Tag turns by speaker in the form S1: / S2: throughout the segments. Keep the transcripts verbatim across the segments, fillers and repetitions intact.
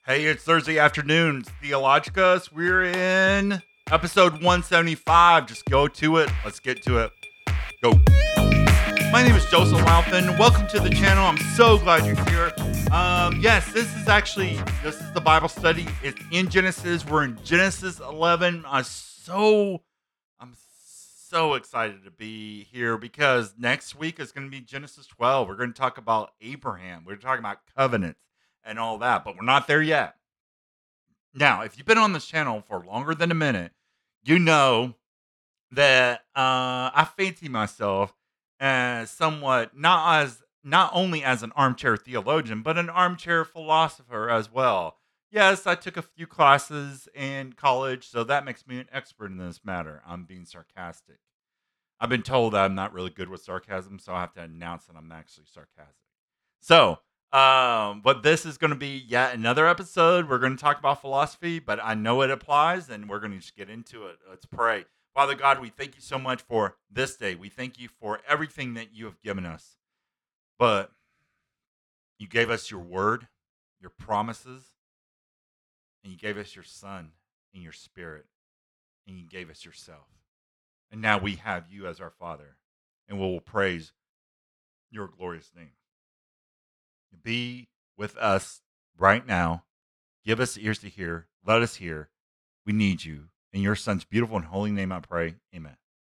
S1: Hey, it's Thursday afternoon. It's Theologicus. We're in episode one seventy-five. Just go to it. Let's get to it. Go. My name is Joseph Laufin. Welcome to the channel. I'm so glad you're here. Um, yes, this is actually, this is the Bible study. It's in Genesis. We're in Genesis eleven. I'm so, I'm so excited to be here because next week is going to be Genesis twelve. We're going to talk about Abraham. We're talking about covenants and all that, but we're not there yet. Now, if you've been on this channel for longer than a minute, you know that uh, I fancy myself as somewhat not as not only as an armchair theologian, but an armchair philosopher as well. Yes, I took a few classes in college, so that makes me an expert in this matter. I'm being sarcastic. I've been told that I'm not really good with sarcasm, so I have to announce that I'm actually sarcastic. So, um, but this is going to be yet another episode. We're going to talk about philosophy, but I know it applies, and we're going to just get into it. Let's pray. Father God, we thank you so much for this day. We thank you for everything that you have given us. But you gave us your word, your promises, and you gave us your son and your spirit, and you gave us yourself. And now we have you as our Father, and we will praise your glorious name. Be with us right now. Give us ears to hear. Let us hear. We need you. In your son's beautiful and holy name I pray. Amen.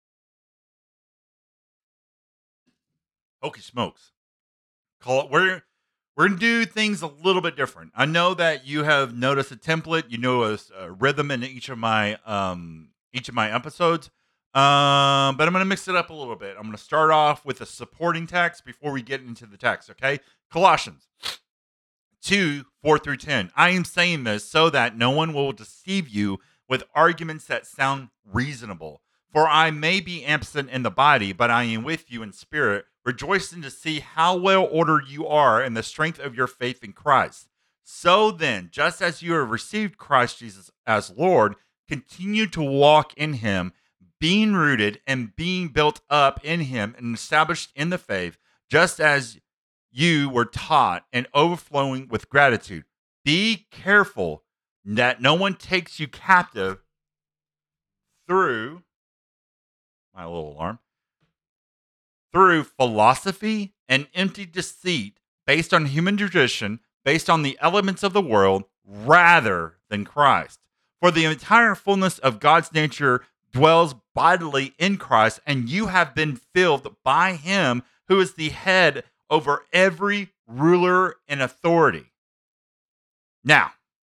S1: Hokey smokes. Call it. We're, we're going to do things a little bit different. I know that you have noticed a template. You know a, a rhythm in each of my um each of my episodes. Um, but I'm going to mix it up a little bit. I'm going to start off with a supporting text before we get into the text, okay? Colossians two, four through ten. I am saying this so that no one will deceive you with arguments that sound reasonable. For I may be absent in the body, but I am with you in spirit, rejoicing to see how well ordered you are in the strength of your faith in Christ. So then, just as you have received Christ Jesus as Lord, continue to walk in him, being rooted and being built up in him and established in the faith, just as you were taught, and overflowing with gratitude. Be careful that no one takes you captive through my little alarm through philosophy and empty deceit based on human tradition, based on the elements of the world, rather than Christ. For the entire fullness of God's nature dwells bodily in Christ, and you have been filled by him who is the head over every ruler and authority. Now,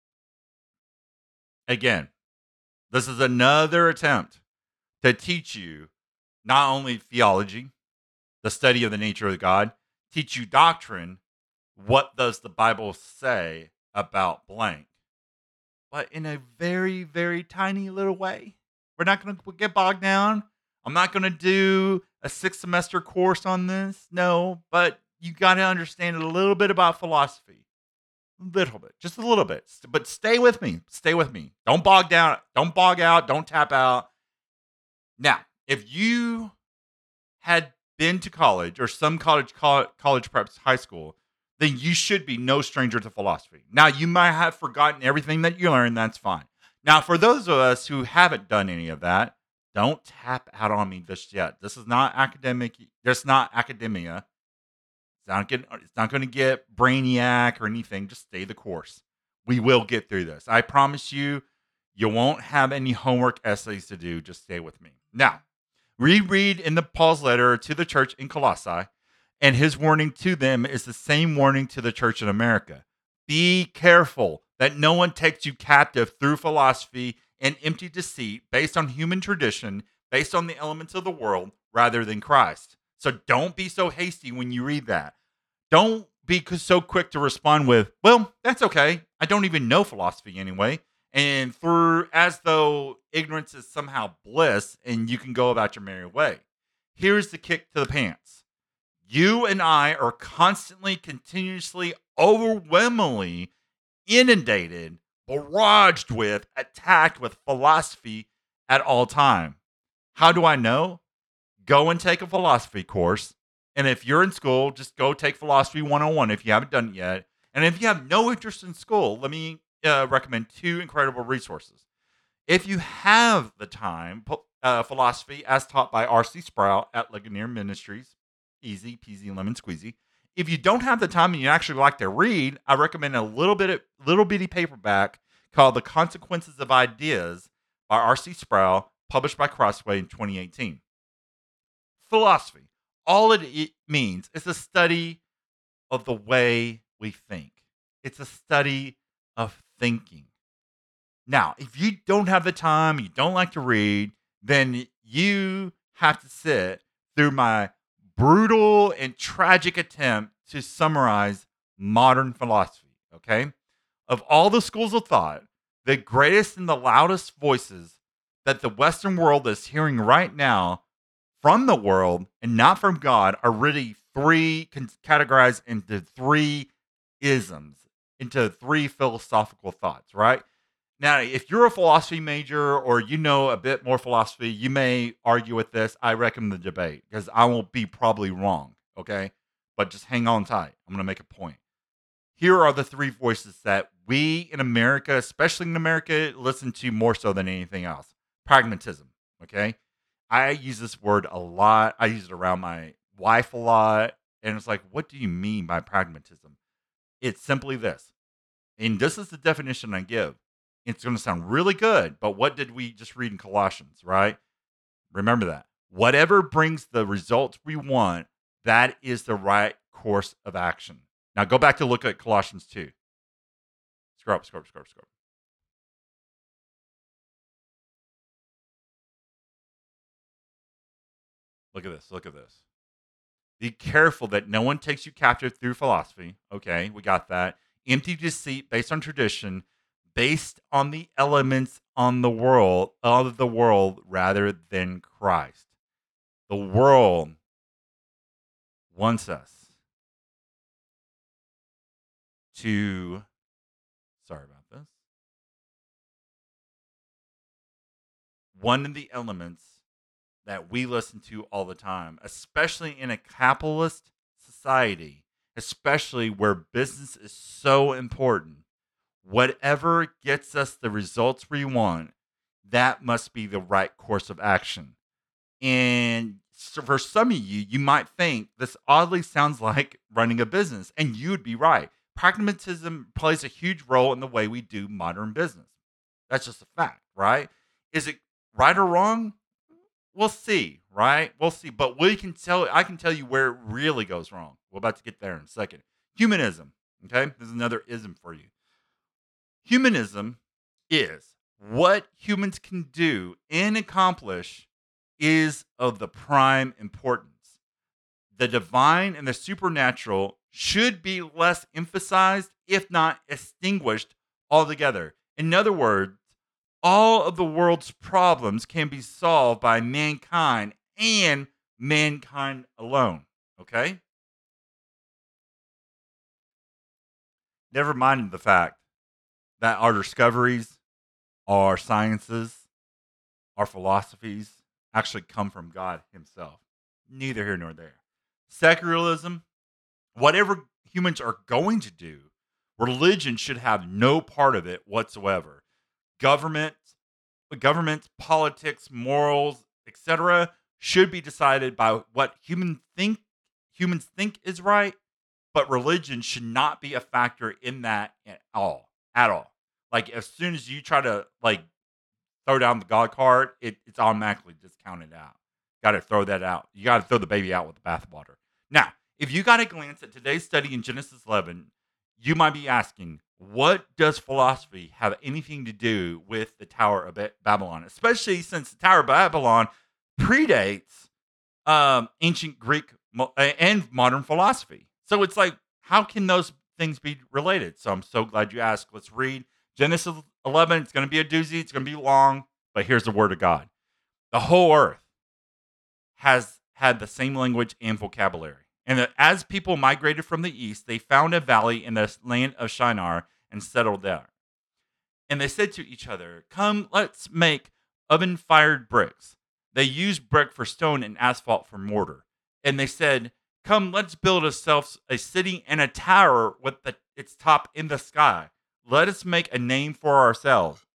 S1: again, this is another attempt to teach you not only theology, the study of the nature of God, teach you doctrine. What does the Bible say about blank? But in a very, very tiny little way. We're not going to get bogged down. I'm not going to do a six semester course on this. No, but you got to understand a little bit about philosophy. A little bit, just a little bit. But stay with me. Stay with me. Don't bog down. Don't bog out. Don't tap out. Now, if you had been to college or some college, college preps, high school, then you should be no stranger to philosophy. Now, you might have forgotten everything that you learned. That's fine. Now, for those of us who haven't done any of that, don't tap out on me just yet. This is not academic. This is not academia. It's not, getting, it's not going to get brainiac or anything. Just stay the course. We will get through this. I promise you, you won't have any homework essays to do. Just stay with me. Now, reread in the Paul's letter to the church in Colossae, and his warning to them is the same warning to the church in America. Be careful that no one takes you captive through philosophy and empty deceit based on human tradition, based on the elements of the world, rather than Christ. So don't be so hasty when you read that. Don't be so quick to respond with, well, that's okay. I don't even know philosophy anyway. And through as though ignorance is somehow bliss and you can go about your merry way. Here's the kick to the pants. You and I are constantly, continuously, overwhelmingly inundated, barraged with, attacked with philosophy at all time. How do I know? Go and take a philosophy course. And if you're in school, just go take Philosophy one oh one if you haven't done it yet. And if you have no interest in school, let me uh, recommend two incredible resources. If you have the time, po- uh, philosophy as taught by R C Sproul at Ligonier Ministries, easy peasy lemon squeezy. If you don't have the time and you actually like to read, I recommend a little bit of, little bitty paperback called The Consequences of Ideas by R C Sproul, published by Crossway in twenty eighteen. Philosophy, all it, it means is a study of the way we think. It's a study of thinking. Now, if you don't have the time, you don't like to read, then you have to sit through my brutal and tragic attempt to summarize modern philosophy, okay? Of all the schools of thought, the greatest and the loudest voices that the Western world is hearing right now from the world and not from God are really three con- categorized into three isms, into three philosophical thoughts, right? Now, if you're a philosophy major or you know a bit more philosophy, you may argue with this. I recommend the debate because I will be probably wrong, okay? But just hang on tight. I'm going to make a point. Here are the three voices that we in America, especially in America, listen to more so than anything else. Pragmatism, okay? I use this word a lot. I use it around my wife a lot. And it's like, what do you mean by pragmatism? It's simply this. And this is the definition I give. It's going to sound really good, but what did we just read in Colossians, right? Remember that. Whatever brings the results we want, that is the right course of action. Now go back to look at Colossians two. Scroll up, scroll up, scroll up, scroll up. Look at this, look at this. Be careful that no one takes you captive through philosophy. Okay, we got that. Empty deceit based on tradition, based on the elements on the world of the world rather than Christ. The world wants us to sorry about this. One of the elements that we listen to all the time, especially in a capitalist society, especially where business is so important. Whatever gets us the results we want, that must be the right course of action. And so for some of you, you might think this oddly sounds like running a business, and you'd be right. Pragmatism plays a huge role in the way we do modern business. That's just a fact, right? Is it right or wrong? We'll see, right? We'll see. But we can tell I can tell you where it really goes wrong. We're about to get there in a second. Humanism. Okay? This is another ism for you. Humanism is what humans can do and accomplish is of the prime importance. The divine and the supernatural should be less emphasized, if not extinguished altogether. In other words, all of the world's problems can be solved by mankind and mankind alone. Okay? Never mind the fact that our discoveries, our sciences, our philosophies actually come from God Himself. Neither here nor there. Secularism, whatever humans are going to do, religion should have no part of it whatsoever. Government, government, politics, morals, et cetera, should be decided by what human think humans think is right, but religion should not be a factor in that at all. At all. Like as soon as you try to like throw down the God card, it, it's automatically discounted out. Got to throw that out. You got to throw the baby out with the bathwater. Now, if you got to glance at today's study in Genesis eleven, you might be asking, what does philosophy have anything to do with the Tower of Babylon? Especially since the Tower of Babylon predates um, ancient Greek and modern philosophy. So it's like, how can those things be related? So I'm so glad you asked. Let's read Genesis eleven. It's going to be a doozy. It's going to be long, but here's the word of God. The whole earth has had the same language and vocabulary. And that as people migrated from the east, they found a valley in the land of Shinar and settled there. And they said to each other, come, let's make oven-fired bricks. They used brick for stone and asphalt for mortar. And they said, Come, let's build ourselves a city and a tower with the, its top in the sky. Let us make a name for ourselves.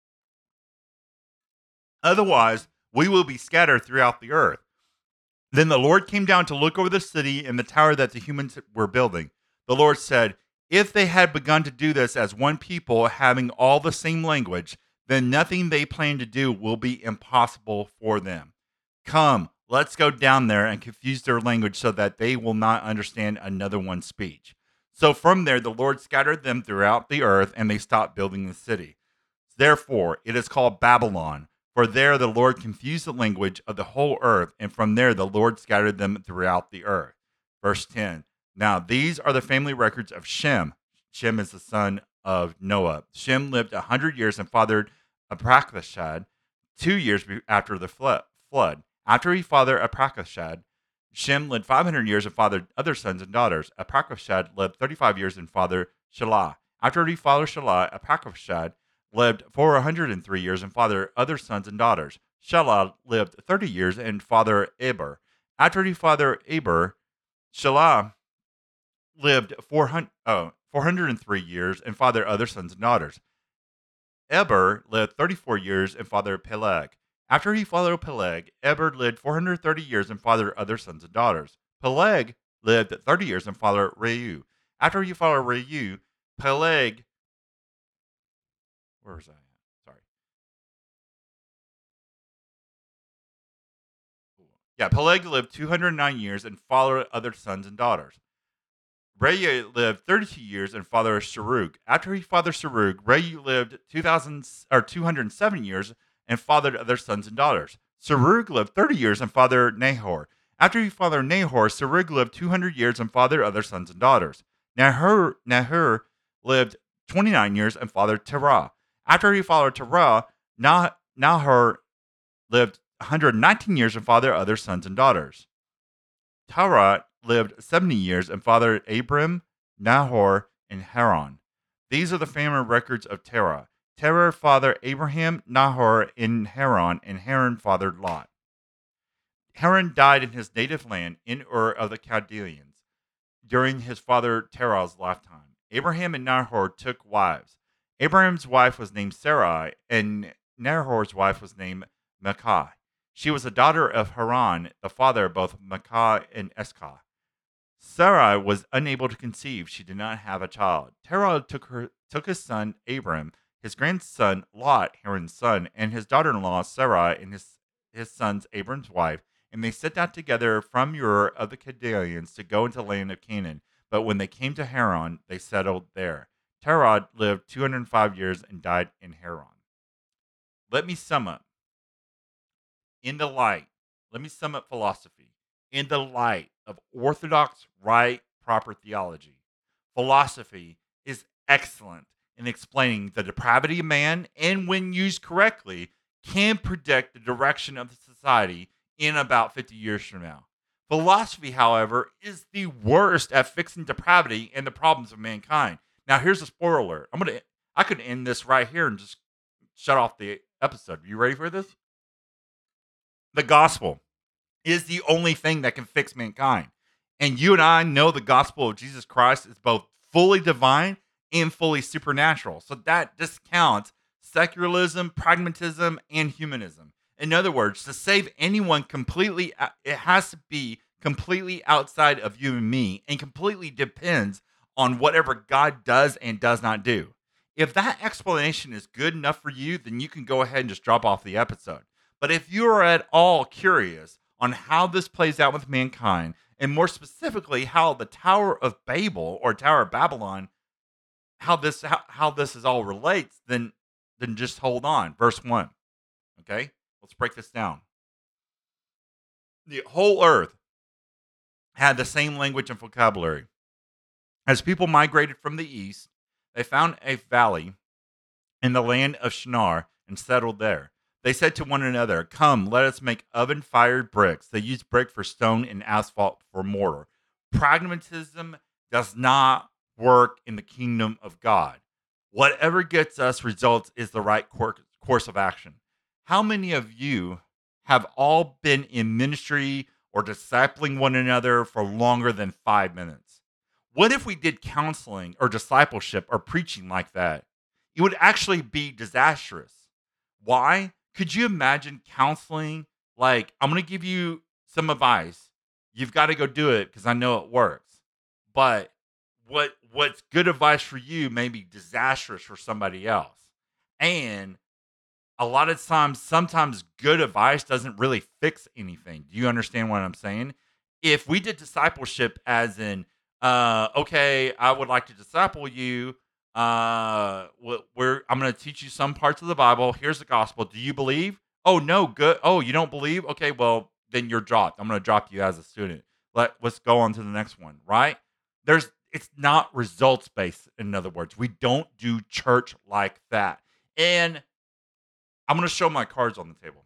S1: Otherwise, we will be scattered throughout the earth. Then the Lord came down to look over the city and the tower that the humans were building. The Lord said, if they had begun to do this as one people having all the same language, then nothing they plan to do will be impossible for them. Come, let's go down there and confuse their language so that they will not understand another one's speech. So from there, the Lord scattered them throughout the earth, and they stopped building the city. Therefore, it is called Babylon, for there the Lord confused the language of the whole earth, and from there the Lord scattered them throughout the earth. Verse ten. Now these are the family records of Shem. Shem is the son of Noah. Shem lived a hundred years and fathered Aprakashad two years after the flood. After he fathered Aprakashad, Shem lived five hundred years and fathered other sons and daughters. Aprakashad lived thirty-five years and fathered Shelah. After he fathered Shelah, Aprakashad lived four hundred three years and fathered other sons and daughters. Shelah lived thirty years and fathered Eber. After he fathered Eber, Shelah lived four hundred, oh, four hundred three years and fathered other sons and daughters. Eber lived thirty-four years and fathered Peleg. After he fathered Peleg, Eber lived four hundred thirty years and fathered other sons and daughters. Peleg lived thirty years and fathered Reu. After he fathered Reu, Peleg Where was I at? Sorry. Yeah, Peleg lived two hundred nine years and fathered other sons and daughters. Reu lived thirty-two years and fathered Sharug. After he fathered Sharug, Reu lived two thousand or two hundred seven years and fathered other sons and daughters. Sharug lived thirty years and fathered Nahor. After he fathered Nahor, Sharug lived two hundred years and fathered other sons and daughters. Nahor, Nahor lived twenty-nine years and fathered Terah. After he fathered Terah, nah- Nahor lived one hundred nineteen years and fathered other sons and daughters. Terah lived seventy years and fathered Abram, Nahor, and Haran. These are the family records of Terah. Terah fathered Abraham, Nahor, and Haran, and Haran fathered Lot. Haran died in his native land in Ur of the Chaldeans during his father Terah's lifetime. Abraham and Nahor took wives. Abraham's wife was named Sarai, and Nahor's wife was named Makkah. She was a daughter of Haran, the father of both Makkah and Eskah. Sarai was unable to conceive. She did not have a child. Terah took her took his son Abram, his grandson Lot, Haran's son, and his daughter-in-law Sarai and his, his son's Abram's wife, and they set out together from Ur of the Chaldeans to go into the land of Canaan. But when they came to Haran, they settled there. Terah lived two hundred five years and died in Haran. Let me sum up. In the light, let me sum up philosophy. In the light of orthodox, right, proper theology, philosophy is excellent in explaining the depravity of man, and when used correctly, can predict the direction of the society in about fifty years from now. Philosophy, however, is the worst at fixing depravity and the problems of mankind. Now, here's a spoiler alert. I'm gonna, I could end this right here and just shut off the episode. Are you ready for this? The gospel is the only thing that can fix mankind. And you and I know the gospel of Jesus Christ is both fully divine and fully supernatural. So that discounts secularism, pragmatism, and humanism. In other words, to save anyone completely, it has to be completely outside of you and me and completely depends on whatever God does and does not do. If that explanation is good enough for you, then you can go ahead and just drop off the episode. But if you are at all curious on how this plays out with mankind, and more specifically, how the Tower of Babel or Tower of Babylon, how this how, how this is all relates, then then just hold on. Verse one. Okay? Let's break this down. The whole earth had the same language and vocabulary. As people migrated from the east, they found a valley in the land of Shinar and settled there. They said to one another, "Come, let us make oven-fired bricks." They used brick for stone and asphalt for mortar. Pragmatism does not work in the kingdom of God. Whatever gets us results is the right cour- course of action. How many of you have all been in ministry or discipling one another for longer than five minutes? What if we did counseling or discipleship or preaching like that? It would actually be disastrous. Why? Could you imagine counseling? Like, I'm going to give you some advice. You've got to go do it because I know it works. But what what's good advice for you may be disastrous for somebody else. And a lot of times, sometimes good advice doesn't really fix anything. Do you understand what I'm saying? If we did discipleship as in, uh, okay, I would like to disciple you. Uh, wh- we're I'm going to teach you some parts of the Bible. Here's the gospel. Do you believe? Oh no, good. Oh, you don't believe? Okay, well then you're dropped. I'm going to drop you as a student. Let Let's go on to the next one. Right? There's It's not results based. In other words, we don't do church like that. And I'm going to show my cards on the table.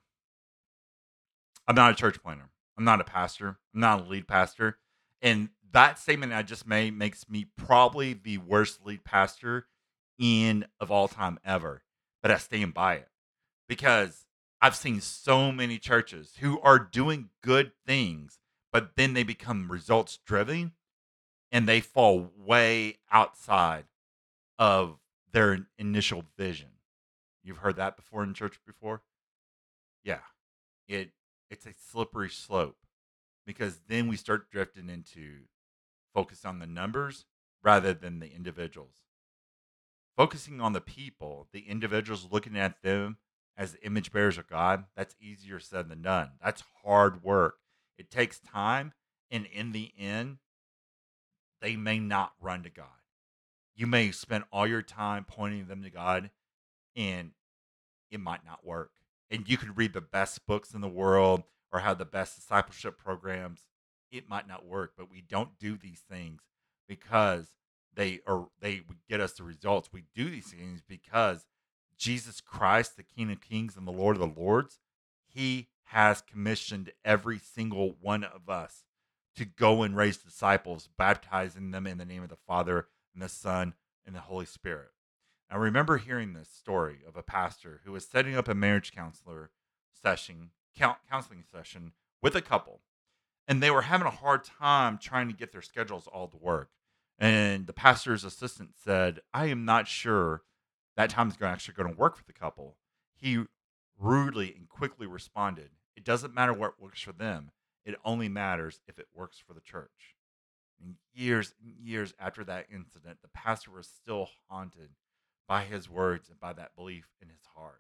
S1: I'm not a church planner. I'm not a pastor. I'm not a lead pastor. And that statement I just made makes me probably the worst lead pastor in of all time ever. But I stand by it because I've seen so many churches who are doing good things, but then they become results driven and they fall way outside of their initial vision. You've heard that before in church before? Yeah. It it's a slippery slope because then we start drifting into focus on the numbers rather than the individuals. Focusing on the people, the individuals, looking at them as image bearers of God, that's easier said than done. That's hard work. It takes time, and in the end, they may not run to God. You may spend all your time pointing them to God, and it might not work. And you could read the best books in the world or have the best discipleship programs. It might not work, but we don't do these things because they are they would get us the results. We do these things because Jesus Christ, the King of Kings and the Lord of the Lords, he has commissioned every single one of us to go and raise disciples, baptizing them in the name of the Father and the Son and the Holy Spirit. I remember hearing this story of a pastor who was setting up a marriage counselor session, count, counseling session with a couple, and they were having a hard time trying to get their schedules all to work. And the pastor's assistant said, "I am not sure that time is actually going to work for the couple." He rudely and quickly responded, "It doesn't matter what works for them. It only matters if it works for the church." And years and years after that incident, the pastor was still haunted by his words and by that belief in his heart.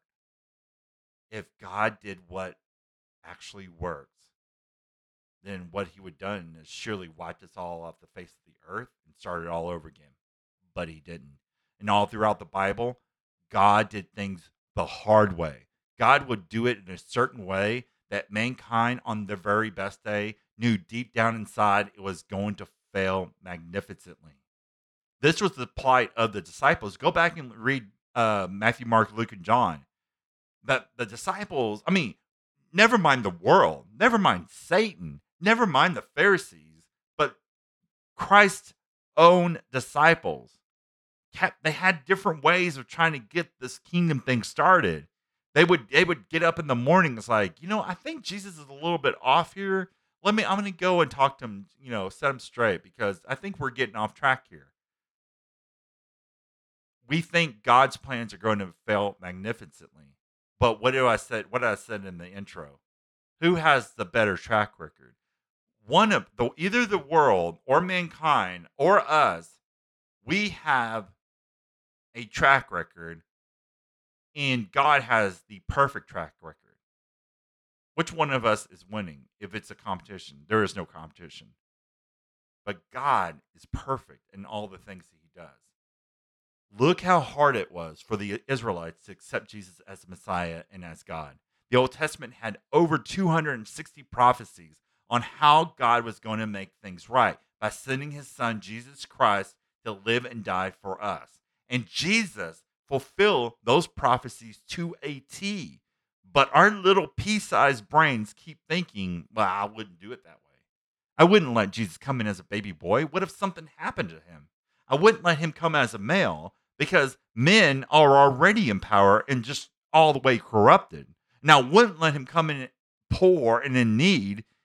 S1: If God did what actually works, then what he would have done is surely wiped us all off the face of the earth and started all over again. But he didn't. And all throughout the Bible, God did things the hard way. God would do it in a certain way that mankind on their very best day knew deep down inside it was going to fail magnificently. This was the plight of the disciples. Go back and read uh, Matthew, Mark, Luke, and John. That the disciples, I mean, never mind the world, never mind Satan, never mind the Pharisees, but Christ's own disciples kept, they had different ways of trying to get this kingdom thing started. They would they would get up in the morning. It's like, you know, I think Jesus is a little bit off here. Let me, I'm going to go and talk to him, you know, set him straight because I think we're getting off track here. We think God's plans are going to fail magnificently. But what do I said? What I said in the intro? Who has the better track record? One of the either the world or mankind or us. We have a track record, and God has the perfect track record. Which one of us is winning? If it's a competition, there is no competition. But God is perfect in all the things that He does. Look how hard it was for the Israelites to accept Jesus as Messiah and as God. The Old Testament had over two hundred sixty prophecies on how God was going to make things right by sending his son, Jesus Christ, to live and die for us. And Jesus fulfilled those prophecies to a T. But our little pea-sized brains keep thinking, well, I wouldn't do it that way. I wouldn't let Jesus come in as a baby boy. What if something happened to him? I wouldn't let him come as a male because men are already in power and just all the way corrupted. Now, I wouldn't let him come in poor and in need.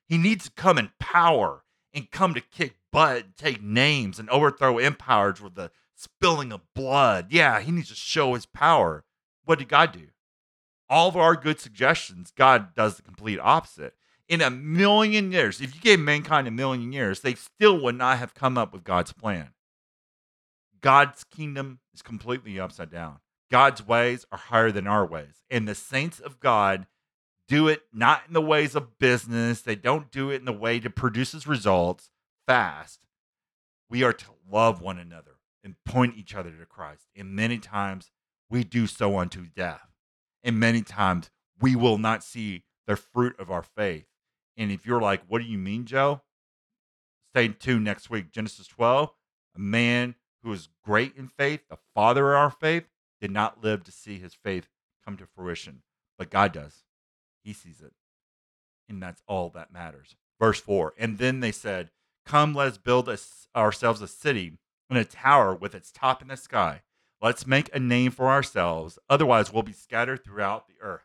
S1: He needs to come in power and come to kick butt and take names and overthrow empires with the spilling of blood. Yeah, he needs to show his power. What did God do? All of our good suggestions, God does the complete opposite. In a million years, if you gave mankind a million years, they still would not have come up with God's plan. God's kingdom is completely upside down. God's ways are higher than our ways. And the saints of God do it not in the ways of business. They don't do it in the way that produces results fast. We are to love one another and point each other to Christ. And many times we do so unto death. And many times we will not see the fruit of our faith. And if you're like, what do you mean, Joe? Stay tuned next week. Genesis twelve, a man who is great in faith, the father of our faith, did not live to see his faith come to fruition. But God does. He sees it. And that's all that matters. Verse four, and then they said, come, let us build us, ourselves a city and a tower with its top in the sky. Let's make a name for ourselves. Otherwise, we'll be scattered throughout the earth.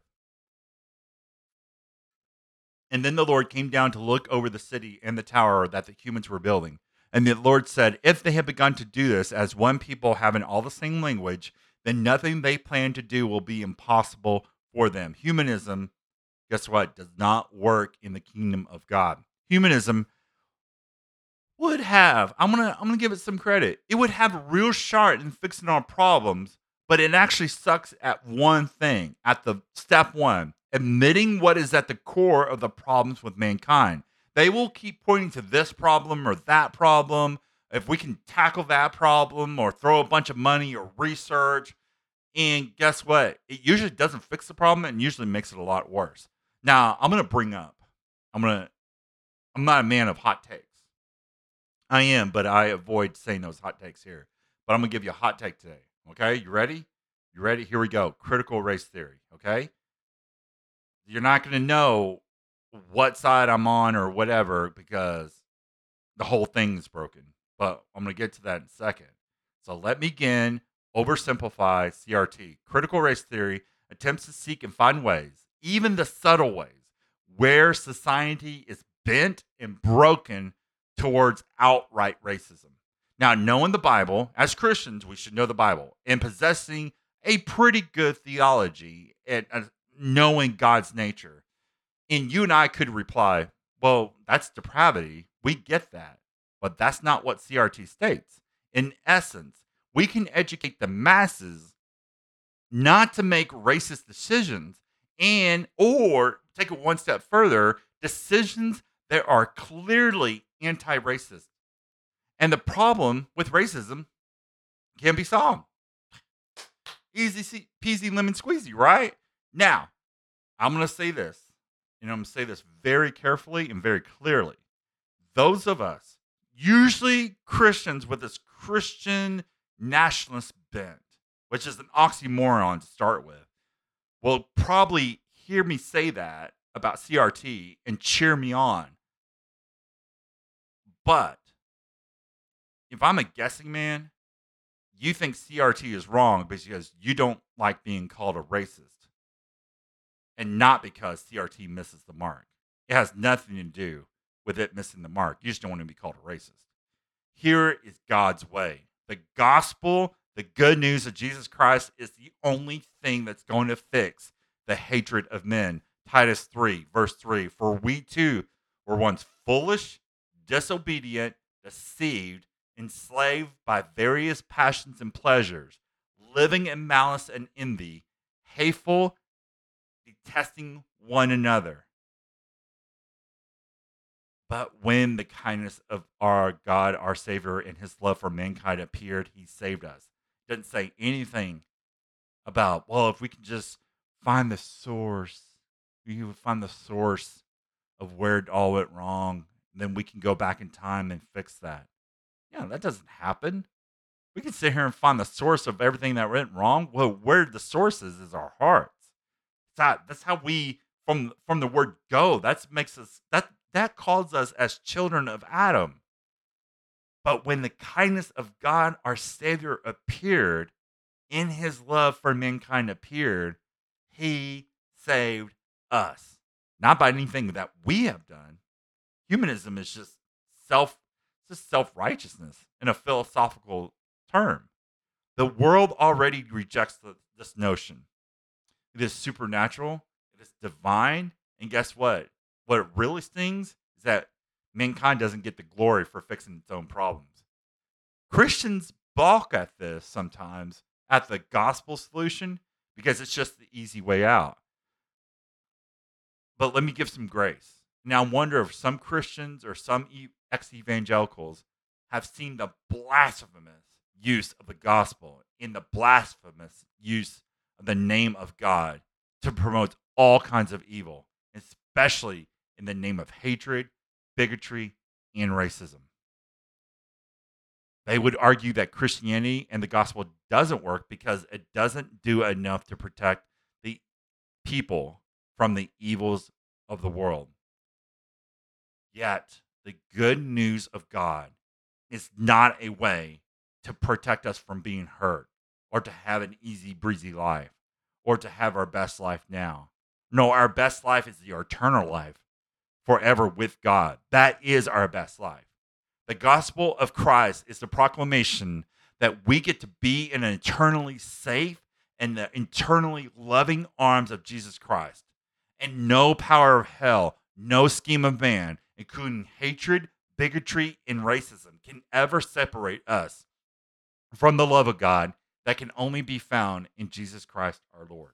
S1: And then the Lord came down to look over the city and the tower that the humans were building. And the Lord said, if they have begun to do this as one people having all the same language, then nothing they plan to do will be impossible for them. Humanism, guess what, does not work in the kingdom of God. Humanism would have, I'm gonna I'm gonna give it some credit. It would have a real shot in fixing our problems, but it actually sucks at one thing, at the step one, admitting what is at the core of the problems with mankind. They will keep pointing to this problem or that problem. If we can tackle that problem or throw a bunch of money or research, and guess what? It usually doesn't fix the problem and usually makes it a lot worse. Now, I'm gonna bring up, I'm gonna, I'm not a man of hot takes. I am, but I avoid saying those hot takes here. But I'm gonna give you a hot take today. Okay, you ready? You ready? Here we go. Critical race theory. Okay, you're not gonna know what side I'm on or whatever because the whole thing is broken. But I'm gonna get to that in a second. So let me again oversimplify C R T. Critical race theory attempts to seek and find ways, even the subtle ways, where society is bent and broken towards outright racism. Now, knowing the Bible, as Christians, we should know the Bible, and possessing a pretty good theology and uh, knowing God's nature. And you and I could reply, well, that's depravity. We get that. But that's not what C R T states. In essence, we can educate the masses not to make racist decisions and or take it one step further, decisions that are clearly anti-racist. And the problem with racism can be solved. Easy peasy lemon squeezy, right? Now, I'm going to say this, and I'm going to say this very carefully and very clearly. Those of us, usually Christians with this Christian nationalist bent, which is an oxymoron to start with, will probably hear me say that about C R T and cheer me on. But if I'm a guessing man, you think C R T is wrong because you don't like being called a racist and not because C R T misses the mark. It has nothing to do with it missing the mark. You just don't want to be called a racist. Here is God's way. The gospel, the good news of Jesus Christ is the only thing that's going to fix the hatred of men. Titus three, verse three, for we too were once foolish, disobedient, deceived, enslaved by various passions and pleasures, living in malice and envy, hateful, detesting one another. But when the kindness of our God, our Savior, and his love for mankind appeared, he saved us. Doesn't say anything about, well, if we can just find the source, we can find the source of where it all went wrong, then we can go back in time and fix that. Yeah, that doesn't happen. We can sit here and find the source of everything that went wrong. Well, where the source is is our hearts. That that's how we from from the word go. That makes us that that calls us as children of Adam. But when the kindness of God, our Savior, appeared, in his love for mankind appeared, he saved us. Not by anything that we have done, Humanism is just self, just self-righteousness in a philosophical term. The world already rejects the, this notion. It is supernatural, it is divine, and guess what? What really stings is that mankind doesn't get the glory for fixing its own problems. Christians balk at this sometimes, at the gospel solution, because it's just the easy way out. But let me give some grace. Now, I wonder if some Christians or some e- ex evangelicals have seen the blasphemous use of the gospel in the blasphemous use of the name of God to promote all kinds of evil, especially in the name of hatred, bigotry, and racism. They would argue that Christianity and the gospel doesn't work because it doesn't do enough to protect the people from the evils of the world. Yet, the good news of God is not a way to protect us from being hurt or to have an easy breezy life or to have our best life now. No, our best life is the eternal life forever with God. That is our best life. The gospel of Christ is the proclamation that we get to be in an eternally safe and the eternally loving arms of Jesus Christ. And no power of hell, no scheme of man, including hatred, bigotry, and racism, can ever separate us from the love of God that can only be found in Jesus Christ our Lord.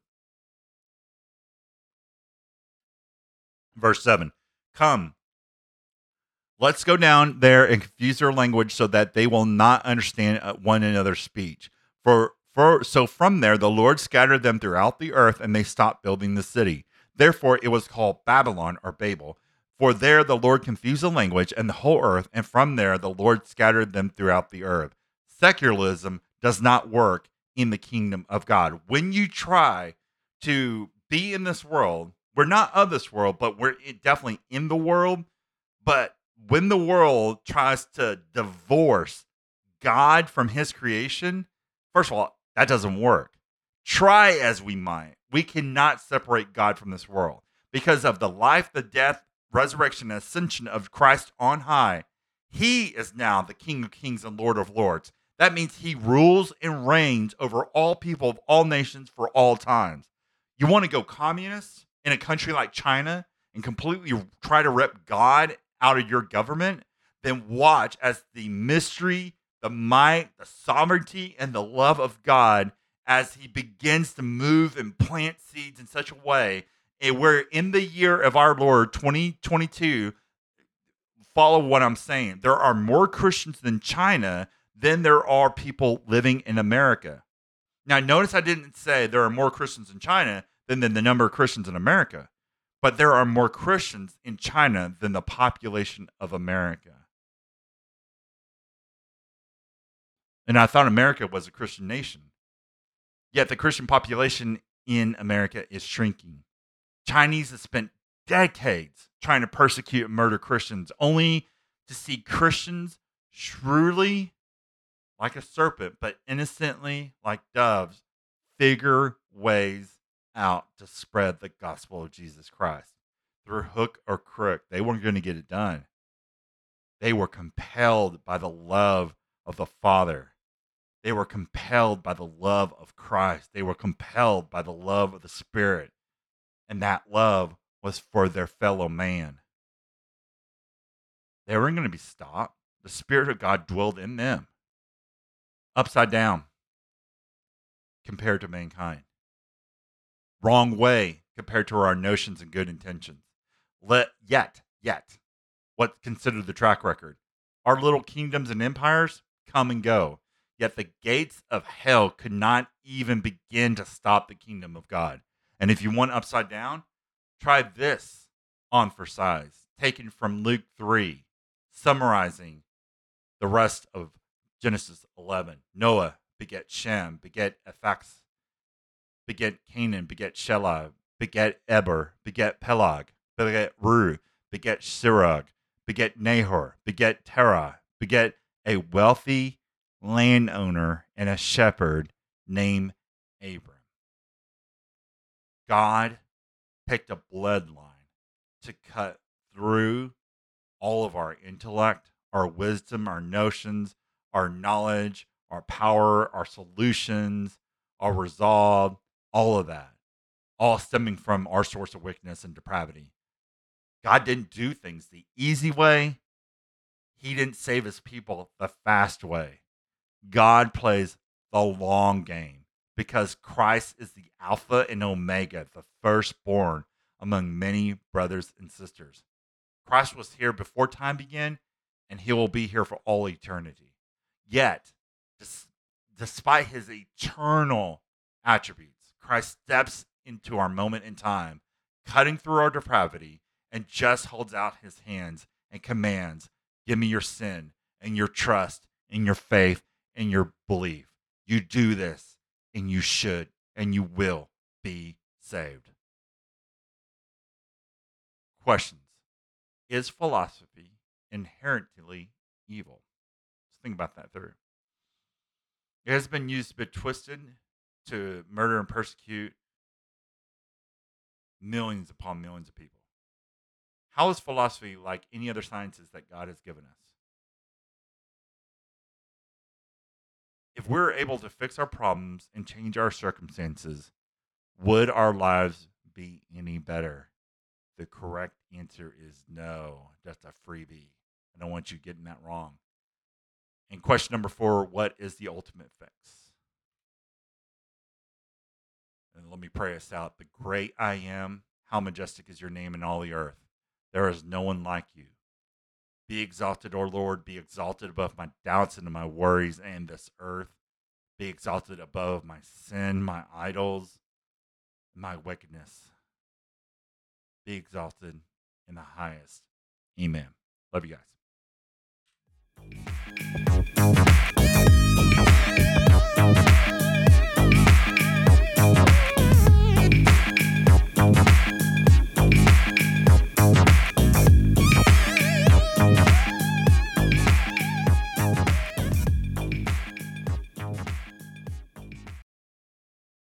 S1: Verse seven, come, let's go down there and confuse their language so that they will not understand one another's speech. For, for so from there the Lord scattered them throughout the earth, and they stopped building the city. Therefore it was called Babylon or Babel. For there the Lord confused the language and the whole earth, and from there the Lord scattered them throughout the earth. Secularism does not work in the kingdom of God. When you try to be in this world, we're not of this world, but we're definitely in the world. But when the world tries to divorce God from his creation, first of all, that doesn't work. Try as we might, we cannot separate God from this world because of the life, the death, resurrection, and ascension of Christ on high. He is now the King of Kings and Lord of Lords. That means he rules and reigns over all people of all nations for all times. You want to go communist in a country like China and completely try to rip God out of your government? Then watch as the mystery, the might, the sovereignty, and the love of God as he begins to move and plant seeds in such a way and where in the year of our Lord twenty twenty-two, follow what I'm saying. There are more Christians in China than there are people living in America. Now, notice I didn't say there are more Christians in China than, than the number of Christians in America, but there are more Christians in China than the population of America. And I thought America was a Christian nation. Yet the Christian population in America is shrinking. Chinese have spent decades trying to persecute and murder Christians, only to see Christians shrewdly, like a serpent, but innocently, like doves, figure ways out to spread the gospel of Jesus Christ. Through hook or crook, they weren't going to get it done. They were compelled by the love of the Father. They were compelled by the love of Christ. They were compelled by the love of the Spirit. And that love was for their fellow man. They weren't going to be stopped. The Spirit of God dwelled in them. Upside down compared to mankind. Wrong way compared to our notions and good intentions. Let yet, yet, what's considered the track record? Our little kingdoms and empires come and go. Yet the gates of hell could not even begin to stop the kingdom of God. And if you want upside down, try this on for size, taken from Luke three, summarizing the rest of Genesis eleven. Noah beget Shem, beget Ephax, beget Canaan, beget Shelah, beget Eber, beget Peleg, beget Ru, beget Sirach, beget Nahor, beget Terah, beget a wealthy landowner and a shepherd named Abram. God picked a bloodline to cut through all of our intellect, our wisdom, our notions, our knowledge, our power, our solutions, our resolve, all of that, all stemming from our source of wickedness and depravity. God didn't do things the easy way. He didn't save his people the fast way. God plays the long game because Christ is the Alpha and Omega, the firstborn among many brothers and sisters. Christ was here before time began, and he will be here for all eternity. Yet, des- despite his eternal attributes, Christ steps into our moment in time, cutting through our depravity, and just holds out his hands and commands, give me your sin and your trust and your faith and your belief. You do this, and you should, and you will be saved. Questions. Is philosophy inherently evil? Just think about that through. It has been used to be twisted to murder and persecute millions upon millions of people. How is philosophy like any other sciences that God has given us? If we're able to fix our problems and change our circumstances, would our lives be any better? The correct answer is no. That's a freebie. I don't want you getting that wrong. And question number four, what is the ultimate fix? And let me pray us out. The great I am, how majestic is your name in all the earth. There is no one like you. Be exalted, O Lord. Be exalted above my doubts and my worries and this earth. Be exalted above my sin, my idols, my wickedness. Be exalted in the highest. Amen. Love you guys.